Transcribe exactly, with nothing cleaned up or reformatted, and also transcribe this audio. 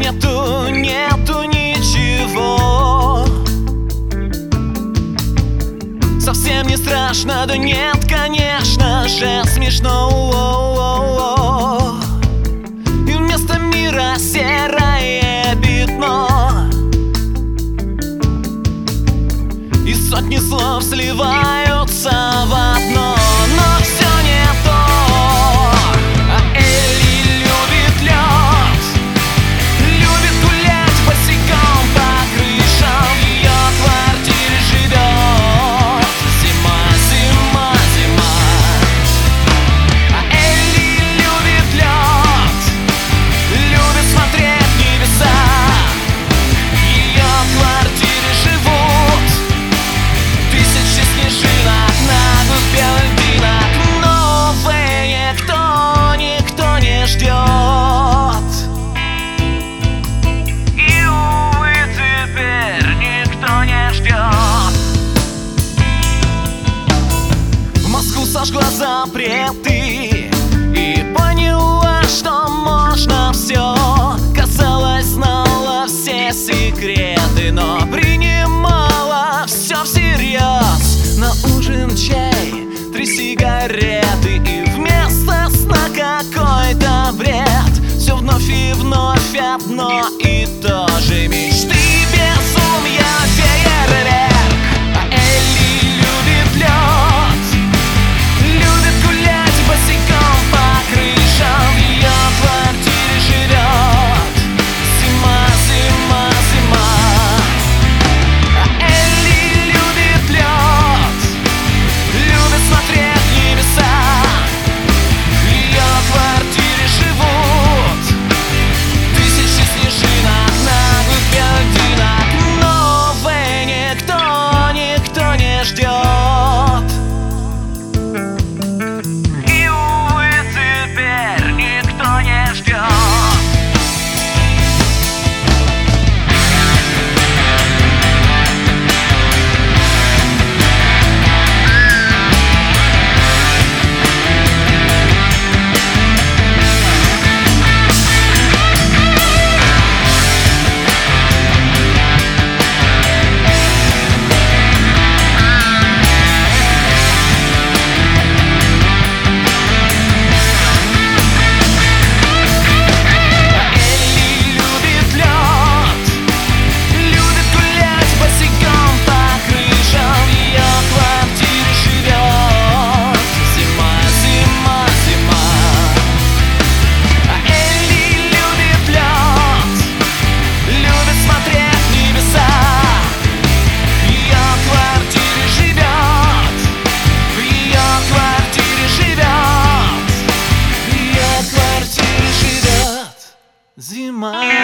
нету, нету ничего. Совсем не страшно, да нет, конечно же, смешно. И вместо мира серое пятно, и сотни слов сливаются в одно. Но все не то. А Элли любит лед, любит гулять босиком по крышам. В ее квартире живет зима, зима, зима. А Элли любит лед, любит смотреть в небеса. В ее квартире живут тысячи снежинок на губе льдинок. Новые никто, никто не ждет. И, увы, теперь никто не ждет. В Москву сожгла запреты и поняла, что можно все. Казалось, знала все секреты, но принимала все всерьез. На ужин чай, три сигареты, и вместо сна какой-то бред. Все вновь и вновь одно и то же. Мечты, безумия, фейерверк. А Элли любит лед, любит гулять босиком по крышам. В ее квартире живет зима, зима, зима. А Элли любит лед, любит смотреть в небеса. В ее квартире живут тысячи снежинок на губе льдинок. Новые никто, никто не ждет. И, увы, теперь никто не ждет. Зима.